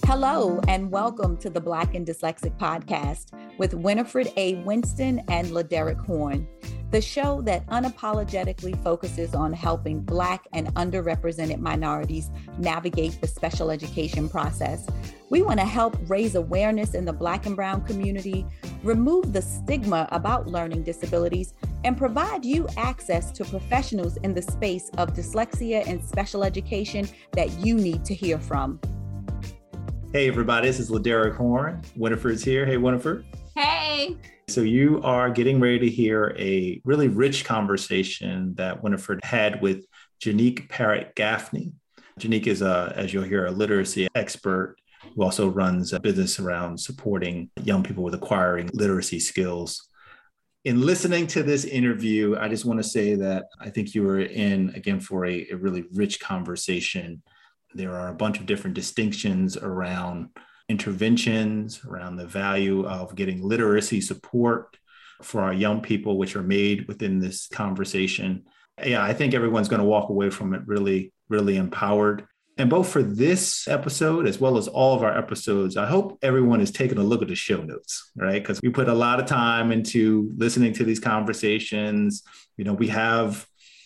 Hello, and welcome to the Black and Dyslexic Podcast with Winifred A. Winston and LaDerrick Horn, the show that unapologetically focuses on helping Black and underrepresented minorities navigate the special education process. We want to help raise awareness in the Black and Brown community, remove the stigma about learning disabilities, and provide you access to professionals in the space of dyslexia and special education that you need to hear from. Hey everybody, this is LaDerrick Horn. Winifred's here. Hey Winifred. Hey. So you are getting ready to hear a really rich conversation that Winifred had with Janique Parrott-Gaffney. Janique is, as you'll hear, a literacy expert who also runs a business around supporting young people with acquiring literacy skills. In listening to this interview, I just want to say that I think you were in, again, for a really rich conversation. There are a bunch of different distinctions around interventions, around the value of getting literacy support for our young people, which are made within this conversation. Yeah, I think everyone's going to walk away from it really, really empowered. And both for this episode, as well as all of our episodes, I hope everyone is taking a look at the show notes, right? Because we put a lot of time into listening to these conversations. You know, we have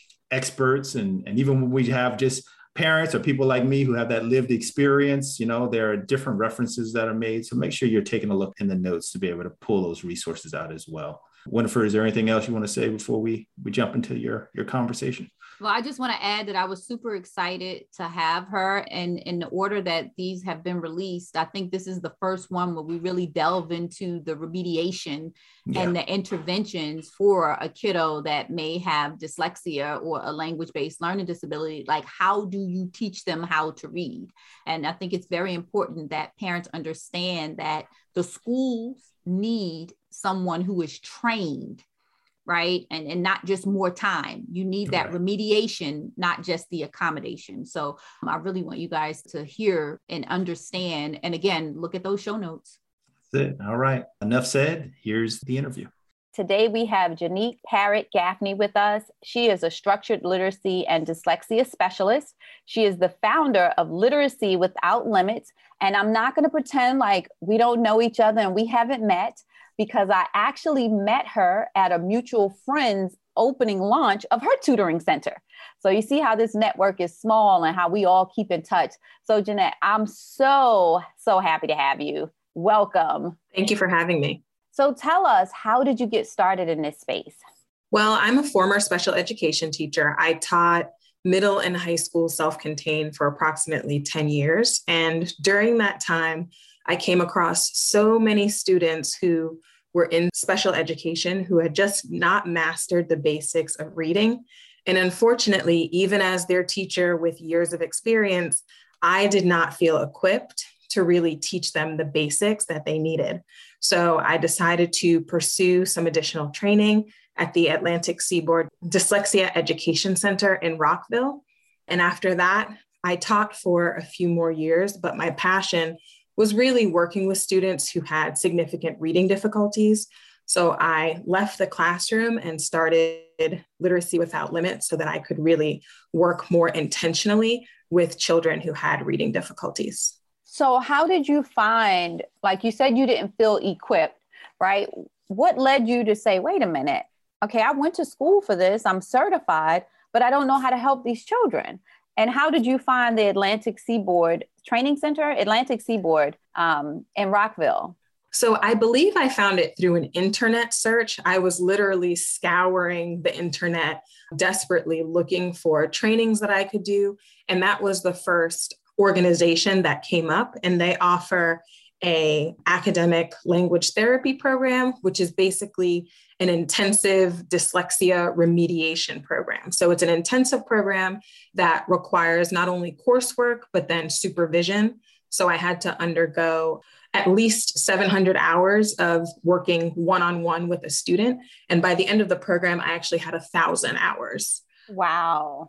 experts and even when we have just parents or people like me who have that lived experience, you know, there are different references that are made. So make sure you're taking a look in the notes to be able to pull those resources out as well. Winifred, is there anything else you want to say before we jump into your conversation? Well, I just want to add that I was super excited to have her, and in the order that these have been released, I think this is the first one where we really delve into the remediation and the interventions for a kiddo that may have dyslexia or a language-based learning disability. Like, how do you teach them how to read? And I think it's very important that parents understand that the schools need someone who is trained, right? And not just more time. You need that remediation, not just the accommodation. So I really want you guys to hear and understand. And again, look at those show notes. That's it. All right. Enough said. Here's the interview. Today we have Janique Parrott-Gaffney with us. She is a structured literacy and dyslexia specialist. She is the founder of Literacy Without Limits. And I'm not going to pretend like we don't know each other and we haven't met, because I actually met her at a mutual friend's opening launch of her tutoring center. So you see how this network is small and how we all keep in touch. So Jeanette, I'm so happy to have you. Welcome. Thank you for having me. So tell us, how did you get started in this space? Well, I'm a former special education teacher. I taught middle and high school self-contained for approximately 10 years. And during that time, I came across so many students who were in special education who had just not mastered the basics of reading. And unfortunately, even as their teacher with years of experience, I did not feel equipped to really teach them the basics that they needed. So I decided to pursue some additional training at the Atlantic Seaboard Dyslexia Education Center in Rockville. And after that, I taught for a few more years, but my passion was really working with students who had significant reading difficulties. So I left the classroom and started Literacy Without Limits so that I could really work more intentionally with children who had reading difficulties. So how did you find, like you said, you didn't feel equipped, right? What led you to say, wait a minute, okay, I went to school for this, I'm certified, but I don't know how to help these children. And how did you find the Atlantic Seaboard Training Center, Atlantic Seaboard in Rockville? So I believe I found it through an internet search. I was literally scouring the internet, desperately looking for trainings that I could do. And that was the first organization that came up, and they offer an academic language therapy program, which is basically an intensive dyslexia remediation program. So it's an intensive program that requires not only coursework, but then supervision. So I had to undergo at least 700 hours of working one-on-one with a student. And by the end of the program, I actually had 1,000 hours. Wow.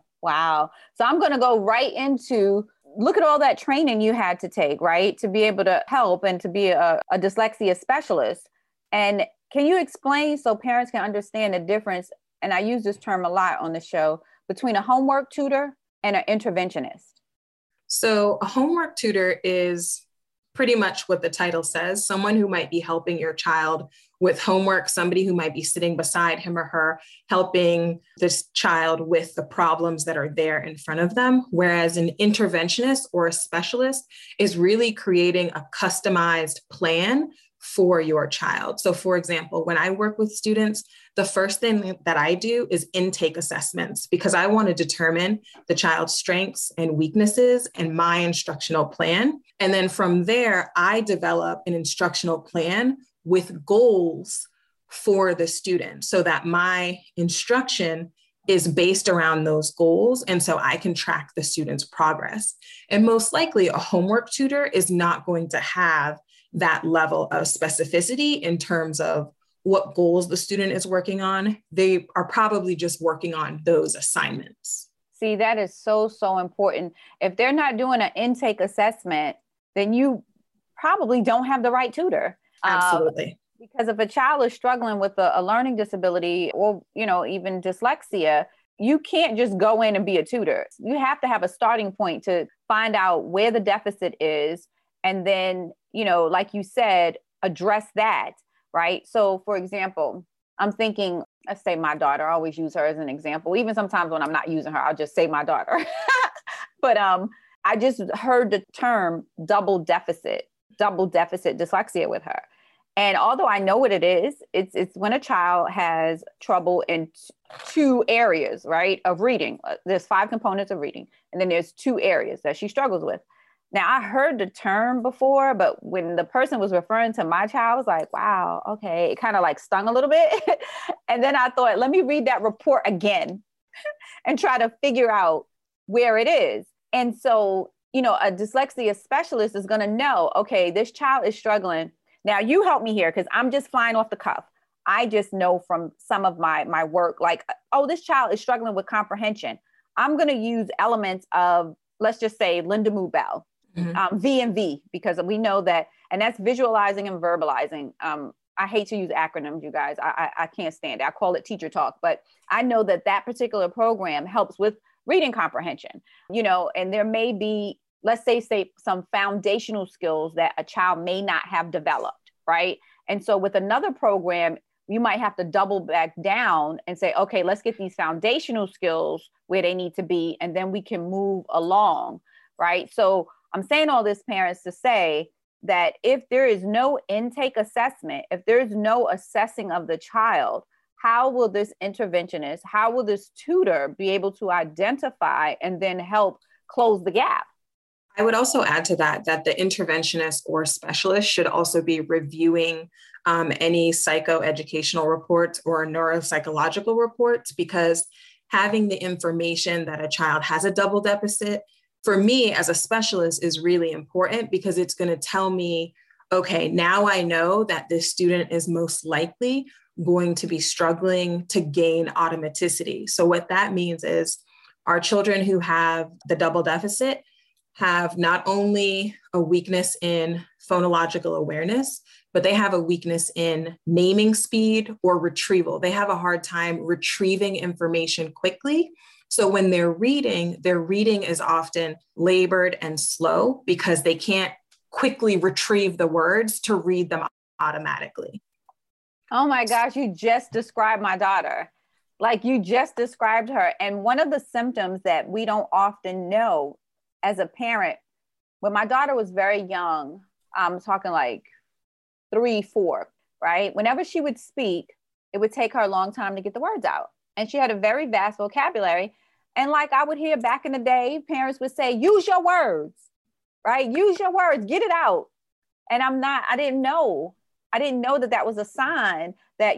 So I'm going to go right into, look at all that training you had to take, right? To be able to help and to be a dyslexia specialist. And can you explain so parents can understand the difference, and I use this term a lot on the show, between a homework tutor and an interventionist? So a homework tutor is pretty much what the title says, someone who might be helping your child with homework, somebody who might be sitting beside him or her, helping this child with the problems that are there in front of them. Whereas an interventionist or a specialist is really creating a customized plan for your child. So for example, when I work with students, the first thing that I do is intake assessments, because I want to determine the child's strengths and weaknesses and my instructional plan. And then from there, I develop an instructional plan with goals for the student so that my instruction is based around those goals. And so I can track the student's progress. And most likely a homework tutor is not going to have that level of specificity in terms of what goals the student is working on. They are probably just working on those assignments. See, that is so, so important. If they're not doing an intake assessment, then you probably don't have the right tutor. Absolutely. Because if a child is struggling with a learning disability or, even dyslexia, you can't just go in and be a tutor. You have to have a starting point to find out where the deficit is. And then, like you said, address that, right? So for example, I'm thinking, let's say my daughter, I always use her as an example. Even sometimes when I'm not using her, I'll just say my daughter. But I just heard the term double deficit dyslexia with her. And although I know what it is, it's when a child has trouble in two areas, right, of reading. There's 5 components of reading, and then there's 2 areas that she struggles with. Now, I heard the term before, but when the person was referring to my child, I was like, wow, okay. It kind of like stung a little bit. And then I thought, let me read that report again and try to figure out where it is. And so, a dyslexia specialist is going to know, okay, this child is struggling. Now you help me here because I'm just flying off the cuff. I just know from some of my work, like, oh, this child is struggling with comprehension. I'm going to use elements of, let's just say, Linda Mood Bell. V&V, because we know that, and that's visualizing and verbalizing. I hate to use acronyms, you guys. I can't stand it. I call it teacher talk, but I know that particular program helps with reading comprehension, and there may be, let's say some foundational skills that a child may not have developed, right? And so with another program, you might have to double back down and say, okay, let's get these foundational skills where they need to be, and then we can move along, right? So I'm saying all this, parents, to say that if there is no intake assessment, if there's no assessing of the child, how will this interventionist, how will this tutor be able to identify and then help close the gap? I would also add to that the interventionist or specialist should also be reviewing any psychoeducational reports or neuropsychological reports, because having the information that a child has a double deficit, for me as a specialist, is really important, because it's going to tell me, okay, now I know that this student is most likely going to be struggling to gain automaticity. So what that means is our children who have the double deficit have not only a weakness in phonological awareness, but they have a weakness in naming speed or retrieval. They have a hard time retrieving information quickly. So when they're reading, their reading is often labored and slow because they can't quickly retrieve the words to read them automatically. Oh my gosh, you just described my daughter. Like, you just described her. And one of the symptoms that we don't often know as a parent, when my daughter was very young, I'm talking like 3, 4, right? Whenever she would speak, it would take her a long time to get the words out. And she had a very vast vocabulary. And like I would hear back in the day, parents would say, use your words, right? Use your words, get it out. And I didn't know that was a sign that,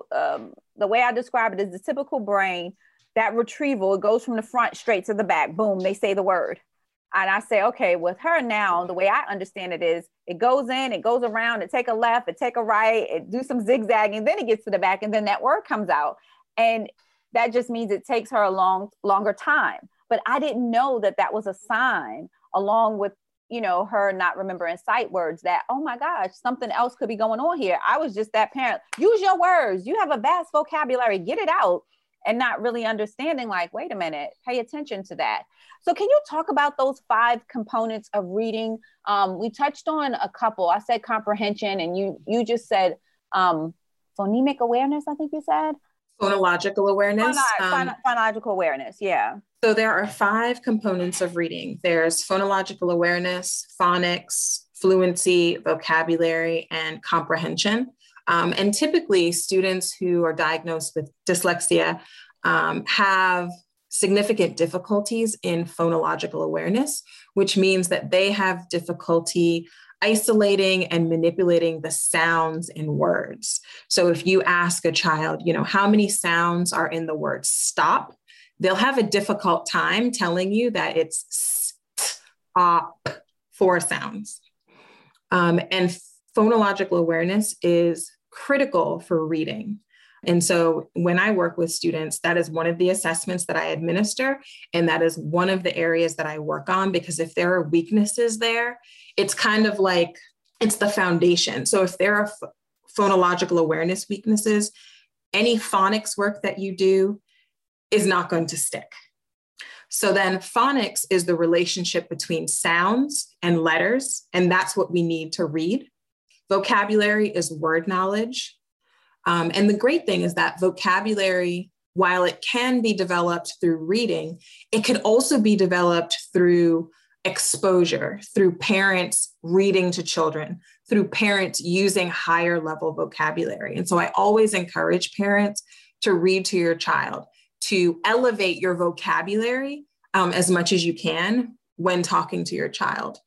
the way I describe it is the typical brain, that retrieval, it goes from the front straight to the back. Boom, they say the word. And I say, okay, with her now, the way I understand it is it goes in, it goes around, it take a left, it take a right, it do some zigzagging, then it gets to the back, and then that word comes out. And that just means it takes her a longer time. But I didn't know that was a sign, along with, her not remembering sight words, that, oh my gosh, something else could be going on here. I was just that parent. Use your words. You have a vast vocabulary. Get it out. and not really understanding, like, wait a minute, pay attention to that. So can you talk about those 5 components of reading? We touched on a couple. I said comprehension, and you just said phonemic awareness, I think you said. Phonological awareness. Phonological awareness, yeah. So there are 5 components of reading. There's phonological awareness, phonics, fluency, vocabulary, and comprehension. And typically students who are diagnosed with dyslexia have significant difficulties in phonological awareness, which means that they have difficulty isolating and manipulating the sounds in words. So if you ask a child, how many sounds are in the word stop, they'll have a difficult time telling you that it's stop, 4 sounds. And phonological awareness is critical for reading. And so when I work with students, that is one of the assessments that I administer. And that is one of the areas that I work on, because if there are weaknesses there, it's kind of like, it's the foundation. So if there are phonological awareness weaknesses, any phonics work that you do is not going to stick. So then phonics is the relationship between sounds and letters, and that's what we need to read. Vocabulary is word knowledge. And the great thing is that vocabulary, while it can be developed through reading, it could also be developed through exposure, through parents reading to children, through parents using higher level vocabulary. And so I always encourage parents to read to your child, to elevate your vocabulary as much as you can when talking to your child.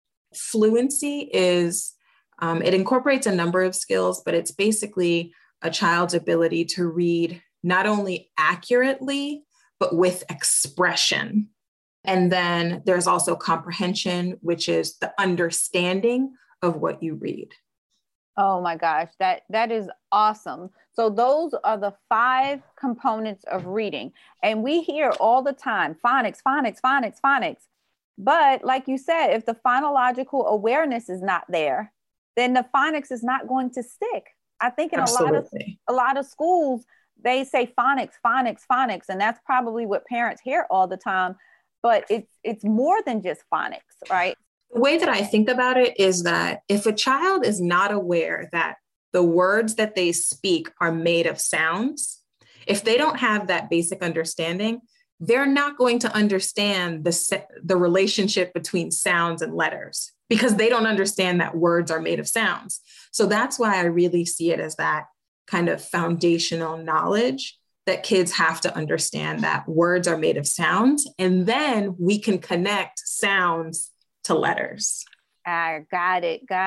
Fluency is, it incorporates a number of skills, but it's basically a child's ability to read not only accurately, but with expression. And then there's also comprehension, which is the understanding of what you read. Oh my gosh, that is awesome. So those are the 5 components of reading. And we hear all the time, phonics, phonics, phonics, phonics. But like you said, if the phonological awareness is not there, then the phonics is not going to stick. I think in a lot of schools, they say phonics, phonics, phonics, and that's probably what parents hear all the time. But it's more than just phonics, right? The way that I think about it is that if a child is not aware that the words that they speak are made of sounds, if they don't have that basic understanding, they're not going to understand the relationship between sounds and letters, because they don't understand that words are made of sounds. So that's why I really see it as that kind of foundational knowledge that kids have to understand, that words are made of sounds, and then we can connect sounds to letters. Got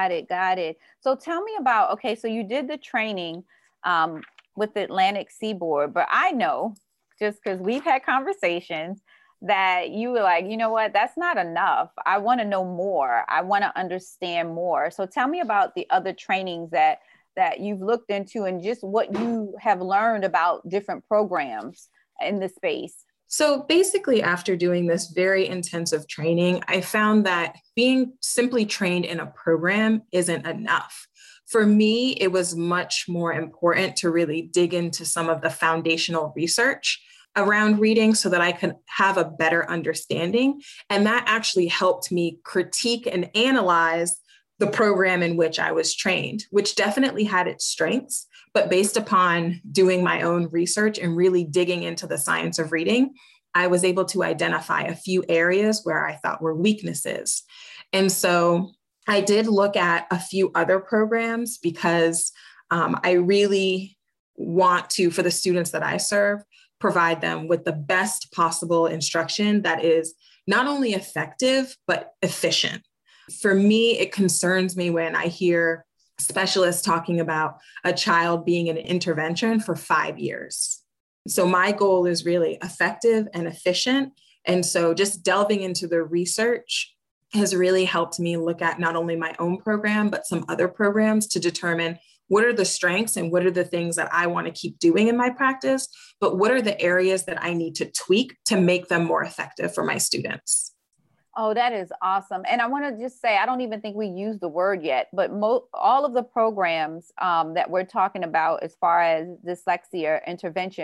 it. So tell me about, okay, so you did the training with the Atlantic Seaboard, but I know, just because we've had conversations, that you were like, you know what, that's not enough. I want to know more. I want to understand more. So tell me about the other trainings that you've looked into and just what you have learned about different programs in this space. So basically, after doing this very intensive training, I found that being simply trained in a program isn't enough. For me, it was much more important to really dig into some of the foundational research around reading so that I could have a better understanding. And that actually helped me critique and analyze the program in which I was trained, which definitely had its strengths, but based upon doing my own research and really digging into the science of reading, I was able to identify a few areas where I thought were weaknesses. And so I did look at a few other programs because I really want to, for the students that I serve, provide them with the best possible instruction that is not only effective, but efficient. For me, it concerns me when I hear specialists talking about a child being in an intervention for 5 years. So my goal is really effective and efficient. And so just delving into the research has really helped me look at not only my own program, but some other programs to determine what are the strengths and what are the things that I want to keep doing in my practice, but what are the areas that I need to tweak to make them more effective for my students. Oh, that is awesome. And I want to just say, I don't even think we use the word yet, but all of the programs that we're talking about as far as dyslexia intervention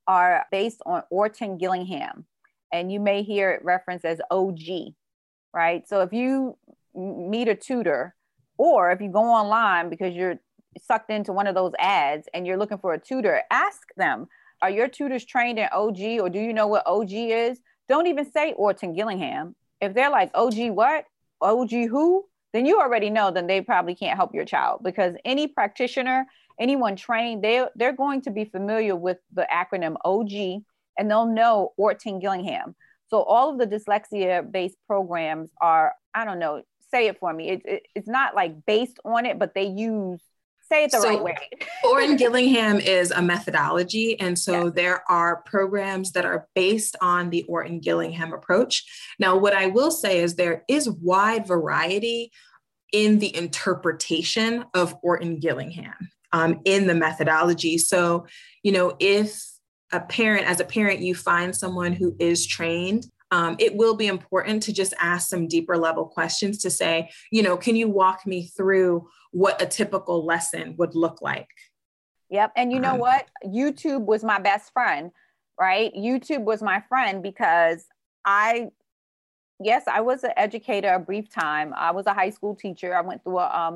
are based on Orton Gillingham. And you may hear it referenced as OG, right? So if you meet a tutor, or if you go online because you're sucked into one of those ads and you're looking for a tutor, ask them, are your tutors trained in OG, or do you know what OG is? Don't even say Orton Gillingham. If they're like, OG what? OG who? Then you already know then they probably can't help your child, because any practitioner, anyone trained, they're going to be familiar with the acronym OG, and they'll know Orton Gillingham. So all of the dyslexia-based programs are, I don't know, say it for me. It's not like based on it, but they use, say it the right way. Orton Gillingham is a methodology. And so there are programs that are based on the Orton Gillingham approach. Now, what I will say is there is wide variety in the interpretation of Orton Gillingham in the methodology. So, if as a parent, you find someone who is trained, it will be important to just ask some deeper level questions to say, can you walk me through what a typical lesson would look like? Yep. And you know what? YouTube was my best friend, right? YouTube was my friend because I was an educator a brief time. I was a high school teacher. I went through a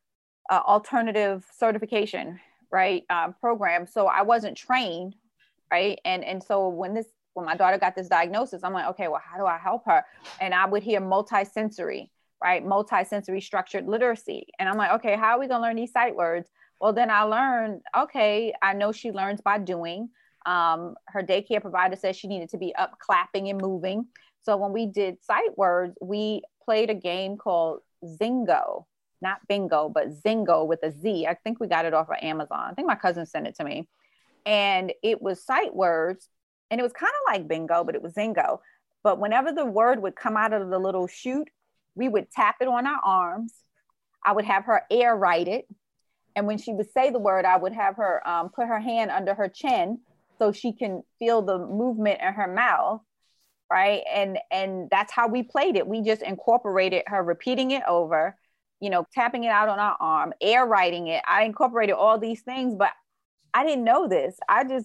alternative certification, right, program. So I wasn't trained, right? And so when my daughter got this diagnosis, I'm like, okay, well, how do I help her? And I would hear multisensory, right? Multisensory structured literacy. And I'm like, okay, how are we going to learn these sight words? Well, then I learned, okay, I know she learns by doing. Her daycare provider said she needed to be up clapping and moving. So when we did sight words, we played a game called Zingo, not bingo, but Zingo with a Z. I think we got it off of Amazon. I think my cousin sent it to me. And it was sight words. And it was kind of like bingo, but it was Zingo. But whenever the word would come out of the little chute, we would tap it on our arms. I would have her air write it. And when she would say the word, I would have her put her hand under her chin so she can feel the movement in her mouth, right? And that's how we played it. We just incorporated her repeating it over, tapping it out on our arm, air writing it. I incorporated all these things, but I didn't know this.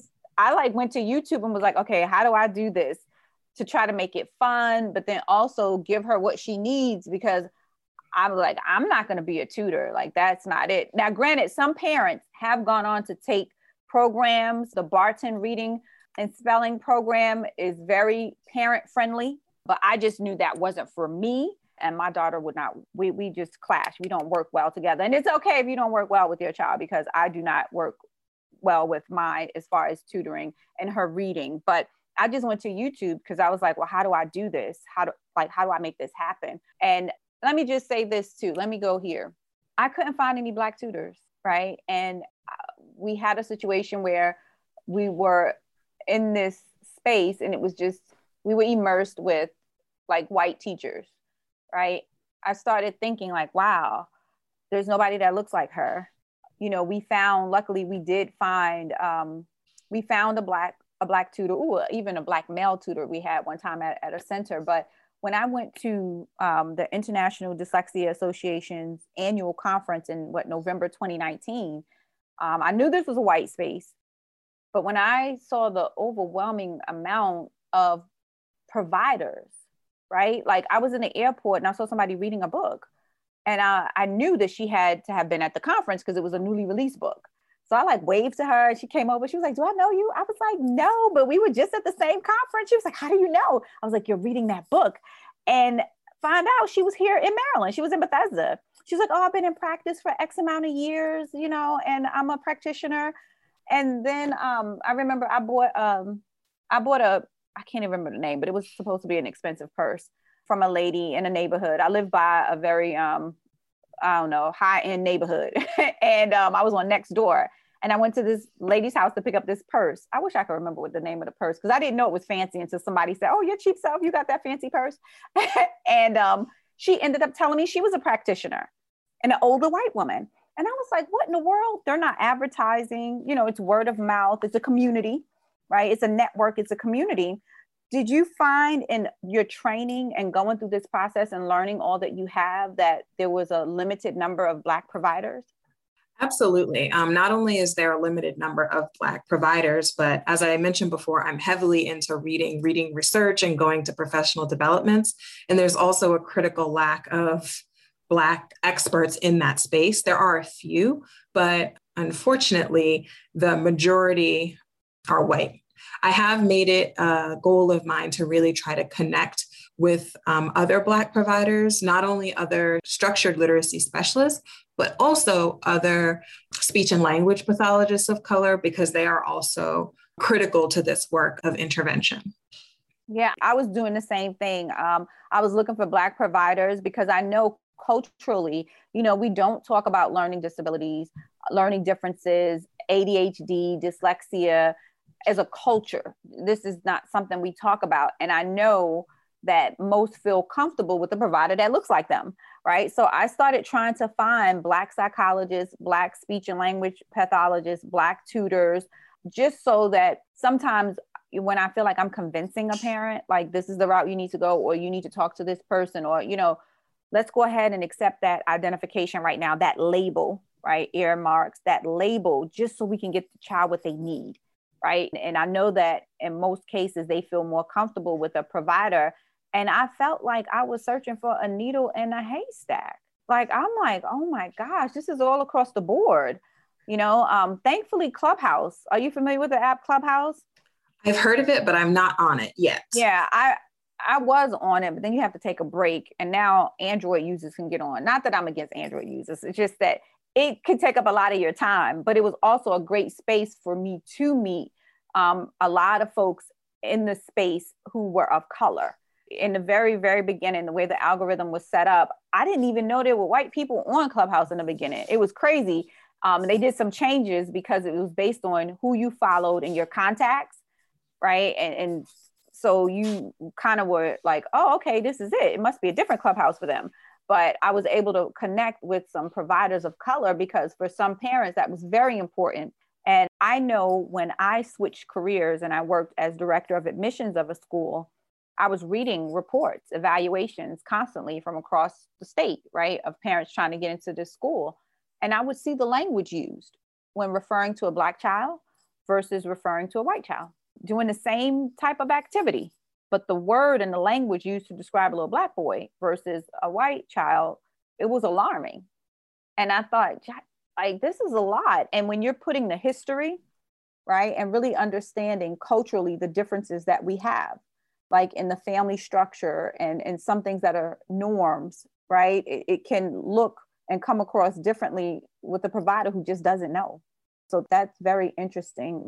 I went to YouTube and was like, okay, how do I do this to try to make it fun, but then also give her what she needs? Because I'm like, I'm not going to be a tutor. Like, that's not it. Now, granted, some parents have gone on to take programs. The Barton reading and spelling program is very parent friendly, but I just knew that wasn't for me. And my daughter would not, we just clash. We don't work well together. And it's okay if you don't work well with your child, because I do not work well with mine as far as tutoring and her reading. But I just went to YouTube because I was like, well, how do I do this? How do I make this happen? And let me just say this too. Let me go here. I couldn't find any Black tutors, right? And we had a situation where we were in this space and it was just, we were immersed with like white teachers, right? I started thinking like, wow, there's nobody that looks like her. Luckily we did find, we found a black tutor, even a Black male tutor we had one time at a center. But when I went to the International Dyslexia Association's annual conference in November 2019, I knew this was a white space, but when I saw the overwhelming amount of providers, right? Like, I was in the airport and I saw somebody reading a book, and I knew that she had to have been at the conference because it was a newly released book. So I waved to her and she came over. She was like, do I know you? I was like, no, but we were just at the same conference. She was like, how do you know? I was like, you're reading that book. And find out she was here in Maryland. She was in Bethesda. She's like, oh, I've been in practice for X amount of years, and I'm a practitioner. And then I remember I bought I can't even remember the name, but it was supposed to be an expensive purse from a lady in a neighborhood. I live by a very, high-end neighborhood. And I was on Nextdoor. And I went to this lady's house to pick up this purse. I wish I could remember what the name of the purse, because I didn't know it was fancy until somebody said, oh, your cheap self, you got that fancy purse. And she ended up telling me she was a practitioner, and an older white woman. And I was like, what in the world? They're not advertising, it's word of mouth. It's a community, right? It's a network. It's a community. Did you find in your training and going through this process and learning all that you have that there was a limited number of Black providers? Absolutely. Not only is there a limited number of Black providers, but as I mentioned before, I'm heavily into reading research and going to professional developments. And there's also a critical lack of Black experts in that space. There are a few, but unfortunately, the majority are white. I have made it a goal of mine to really try to connect with other Black providers, not only other structured literacy specialists, but also other speech and language pathologists of color, because they are also critical to this work of intervention. Yeah, I was doing the same thing. I was looking for Black providers because I know culturally, we don't talk about learning disabilities, learning differences, ADHD, dyslexia as a culture. This is not something we talk about. And I know that most feel comfortable with a provider that looks like them, right? So I started trying to find Black psychologists, Black speech and language pathologists, Black tutors, just so that sometimes when I feel like I'm convincing a parent, like this is the route you need to go, or you need to talk to this person, or, let's go ahead and accept that identification right now, that label, right? Earmarks, that label, just so we can get the child what they need, right? And I know that in most cases, they feel more comfortable with a provider. And I felt like I was searching for a needle in a haystack. Like, I'm like, oh my gosh, this is all across the board. Thankfully, Clubhouse. Are you familiar with the app Clubhouse? I've heard of it, but I'm not on it yet. Yeah, I was on it, but then you have to take a break. And now Android users can get on. Not that I'm against Android users. It's just that it could take up a lot of your time. But it was also a great space for me to meet a lot of folks in the space who were of color. In the very, very beginning, the way the algorithm was set up, I didn't even know there were white people on Clubhouse in the beginning. It was crazy. They did some changes because it was based on who you followed and your contacts, right? And so you kind of were like, oh, okay, this is it. It must be a different Clubhouse for them. But I was able to connect with some providers of color because for some parents, that was very important. And I know when I switched careers and I worked as director of admissions of a school, I was reading reports, evaluations constantly from across the state, right, of parents trying to get into this school. And I would see the language used when referring to a Black child versus referring to a white child, doing the same type of activity. But the word and the language used to describe a little Black boy versus a white child, it was alarming. And I thought, like, this is a lot. And when you're putting the history, right, and really understanding culturally the differences that we have, like in the family structure and some things that are norms, right? It can look and come across differently with a provider who just doesn't know. So that's very interesting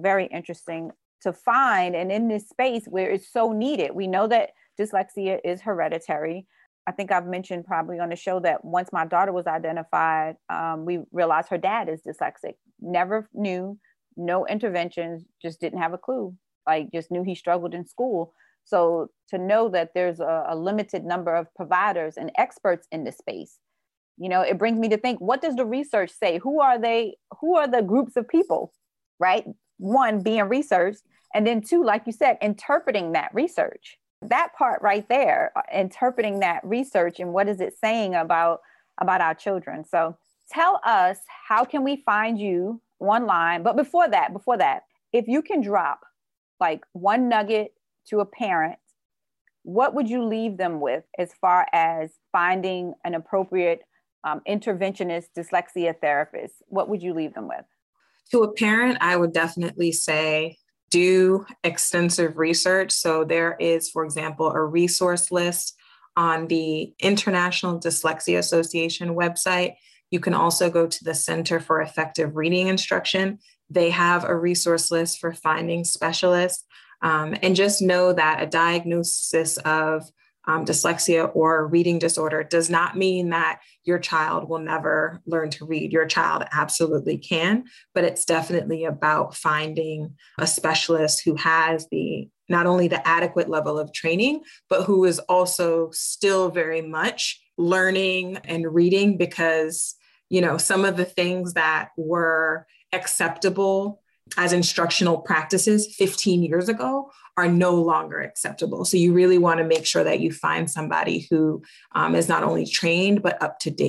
to find. And in this space where it's so needed, we know that dyslexia is hereditary. I think I've mentioned probably on the show that once my daughter was identified, we realized her dad is dyslexic. Never knew, no interventions, just didn't have a clue. Like just knew he struggled in school. So to know that there's a limited number of providers and experts in this space, it brings me to think, what does the research say? Who are they? Who are the groups of people, right? One, being researched, and then two, like you said, interpreting that research. That part right there, interpreting that research and what is it saying about our children. So tell us, how can we find you online? But before that, if you can drop like one nugget to a parent, what would you leave them with as far as finding an appropriate interventionist dyslexia therapist? What would you leave them with? To a parent, I would definitely say do extensive research. So there is, for example, a resource list on the International Dyslexia Association website. You can also go to the Center for Effective Reading Instruction. They have a resource list for finding specialists. And just know that a diagnosis of dyslexia or reading disorder does not mean that your child will never learn to read. Your child absolutely can, but it's definitely about finding a specialist who has not only the adequate level of training, but who is also still very much learning and reading, because, some of the things that were acceptable as instructional practices 15 years ago are no longer acceptable. So you really want to make sure that you find somebody who is not only trained, but up to date.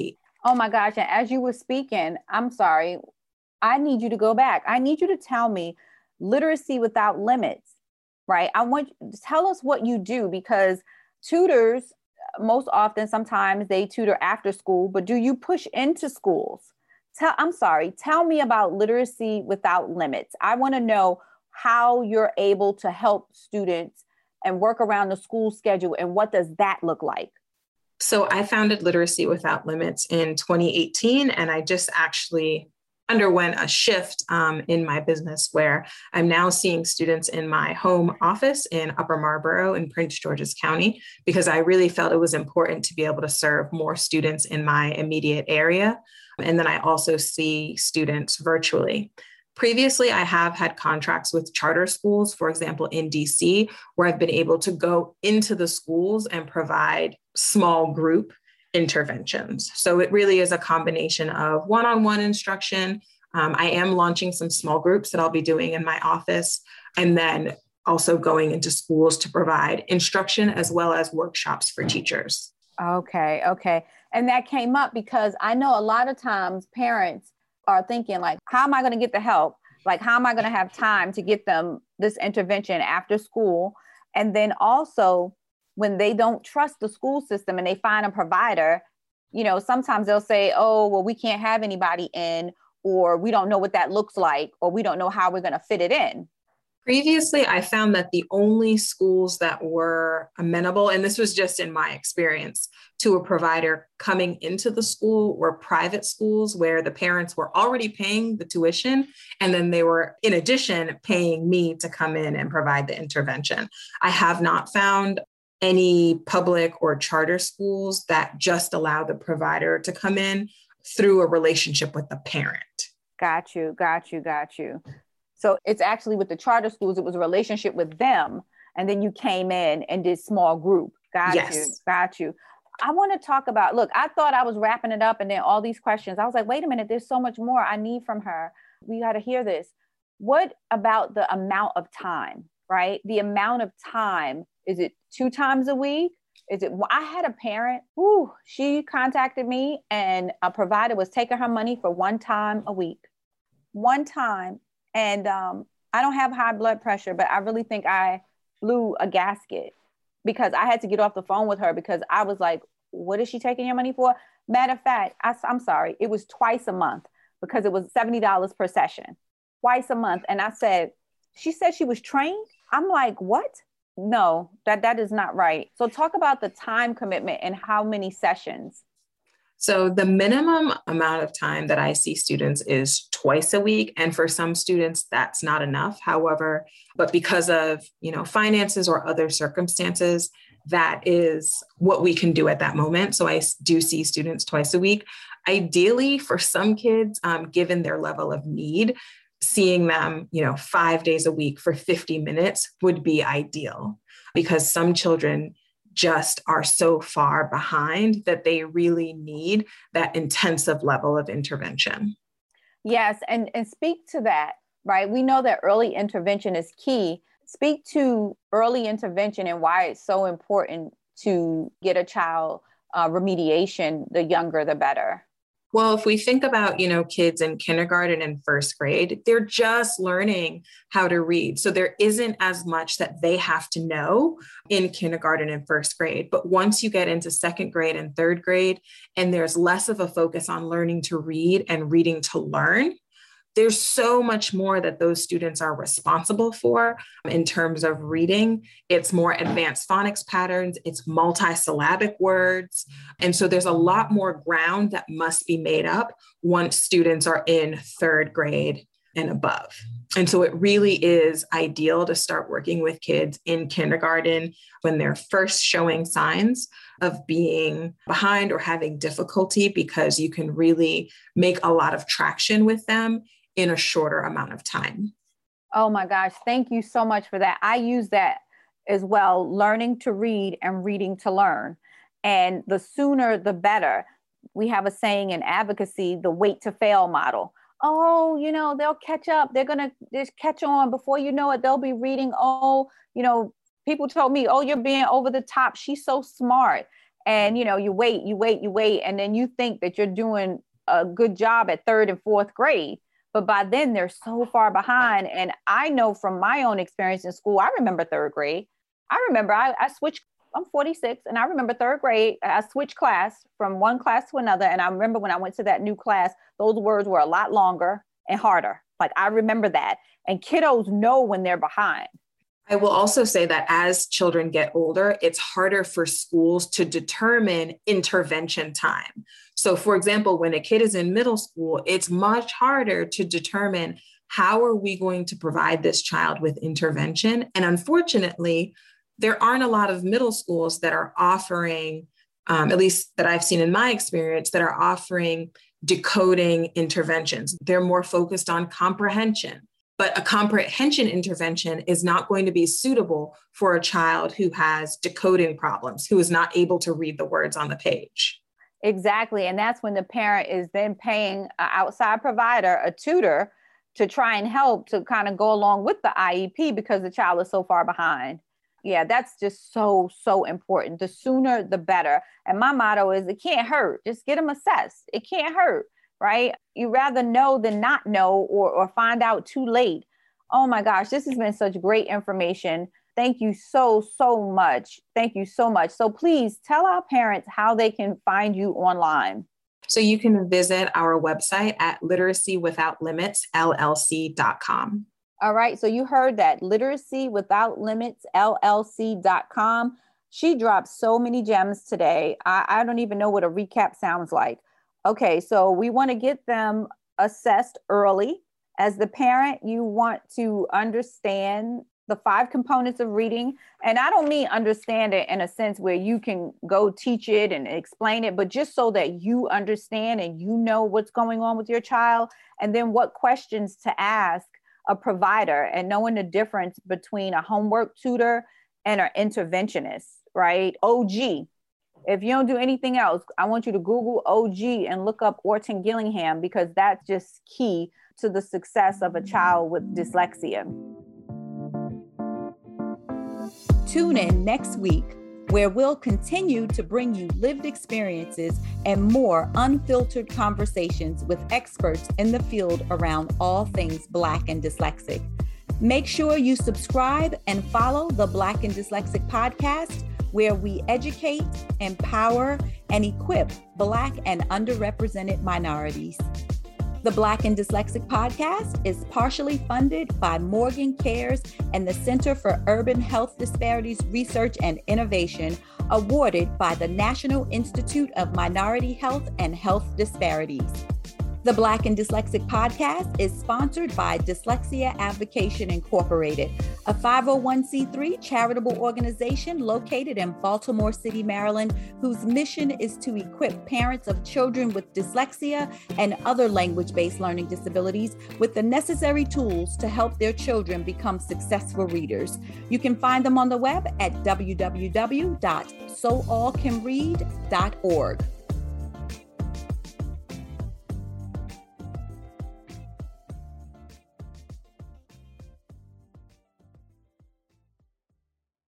Oh my gosh. And as you were speaking, I'm sorry, I need you to go back. I need you to tell me Literacy Without Limits, right? I want you to tell us what you do, because tutors, most often, sometimes they tutor after school, but do you push into schools? Tell me about Literacy Without Limits. I want to know how you're able to help students and work around the school schedule, and what does that look like? So I founded Literacy Without Limits in 2018, and I just actually underwent a shift in my business where I'm now seeing students in my home office in Upper Marlboro in Prince George's County, because I really felt it was important to be able to serve more students in my immediate area. And then I also see students virtually. Previously, I have had contracts with charter schools, for example, in DC, where I've been able to go into the schools and provide small group interventions. So it really is a combination of one-on-one instruction. I am launching some small groups that I'll be doing in my office, and then also going into schools to provide instruction as well as workshops for teachers. Okay. And that came up because I know a lot of times parents are thinking like, how am I going to get the help? Like, how am I going to have time to get them this intervention after school? And then also, when they don't trust the school system and they find a provider, sometimes they'll say, oh, well, we can't have anybody in, or we don't know what that looks like, or we don't know how we're going to fit it in. Previously, I found that the only schools that were amenable, and this was just in my experience, to a provider coming into the school were private schools where the parents were already paying the tuition, and then they were, in addition, paying me to come in and provide the intervention. I have not found any public or charter schools that just allow the provider to come in through a relationship with the parent. Got you. So it's actually with the charter schools, it was a relationship with them. And then you came in and did small group. Got you. I want to talk about, look, I thought I was wrapping it up, and then all these questions. I was like, wait a minute, there's so much more I need from her. We got to hear this. What about the amount of time, right? The amount of time, is it 2 times a week? I had a parent who she contacted me, and a provider was taking her money for 1 time a week. 1 time. And I don't have high blood pressure, but I really think I blew a gasket, because I had to get off the phone with her, because I was like, what is she taking your money for? Matter of fact, I'm sorry, it was twice a month, because it was $70 per session, twice a month. And she said she was trained. I'm like, what? No, that is not right. So talk about the time commitment and how many sessions. So the minimum amount of time that I see students is twice a week. And for some students, that's not enough. However, but because of, finances or other circumstances, that is what we can do at that moment. So I do see students twice a week. Ideally, for some kids, given their level of need, seeing them, 5 days a week for 50 minutes would be ideal, because some children just are so far behind that they really need that intensive level of intervention. Yes. And speak to that, right? We know that early intervention is key. Speak to early intervention and why it's so important to get a child remediation, the younger, the better. Well, if we think about, kids in kindergarten and first grade, they're just learning how to read. So there isn't as much that they have to know in kindergarten and first grade. But once you get into second grade and third grade, and there's less of a focus on learning to read and reading to learn, there's so much more that those students are responsible for in terms of reading. It's more advanced phonics patterns, it's multisyllabic words. And so there's a lot more ground that must be made up once students are in third grade and above. And so it really is ideal to start working with kids in kindergarten when they're first showing signs of being behind or having difficulty, because you can really make a lot of traction with them in a shorter amount of time. Oh my gosh. Thank you so much for that. I use that as well, learning to read and reading to learn. And the sooner, the better. We have a saying in advocacy, the wait to fail model. Oh, they'll catch up. They're going to just catch on. Before you know it, they'll be reading. Oh, people told me, oh, you're being over the top. She's so smart. And, you wait. And then you think that you're doing a good job at 3rd and 4th grade. But by then they're so far behind. And I know from my own experience in school, I remember 3rd grade. I remember I switched, I'm 46, and I remember 3rd grade, I switched class from one class to another. And I remember when I went to that new class, those words were a lot longer and harder. Like, I remember that. And kiddos know when they're behind. I will also say that as children get older, it's harder for schools to determine intervention time. So, for example, when a kid is in middle school, it's much harder to determine how are we going to provide this child with intervention. And unfortunately, there aren't a lot of middle schools that are offering, at least that I've seen in my experience, that are offering decoding interventions. They're more focused on comprehension. But a comprehension intervention is not going to be suitable for a child who has decoding problems, who is not able to read the words on the page. Exactly. And that's when the parent is then paying an outside provider, a tutor, to try and help to kind of go along with the IEP because the child is so far behind. Yeah, that's just so, so important. The sooner, the better. And my motto is, it can't hurt. Just get them assessed. It can't hurt. Right? You rather know than not know or find out too late. Oh my gosh, this has been such great information. Thank you so, so much. Thank you so much. So please tell our parents how they can find you online. So you can visit our website at LiteracyWithoutLimitsLLC.com. All right. So you heard that, LiteracyWithoutLimitsLLC.com. She dropped so many gems today. I don't even know what a recap sounds like. Okay, so we want to get them assessed early. As the parent, you want to understand the 5 components of reading. And I don't mean understand it in a sense where you can go teach it and explain it, but just so that you understand and you know what's going on with your child. And then what questions to ask a provider, and knowing the difference between a homework tutor and an interventionist, right? OG. If you don't do anything else, I want you to Google OG and look up Orton Gillingham, because that's just key to the success of a child with dyslexia. Tune in next week, where we'll continue to bring you lived experiences and more unfiltered conversations with experts in the field around all things Black and dyslexic. Make sure you subscribe and follow the Black and Dyslexic podcast, where we educate, empower, and equip Black and underrepresented minorities. The Black and Dyslexic podcast is partially funded by Morgan Cares and the Center for Urban Health Disparities Research and Innovation, awarded by the National Institute of Minority Health and Health Disparities. The Black and Dyslexic podcast is sponsored by Dyslexia Advocation Incorporated, a 501c3 charitable organization located in Baltimore City, Maryland, whose mission is to equip parents of children with dyslexia and other language-based learning disabilities with the necessary tools to help their children become successful readers. You can find them on the web at www.soallcanread.org.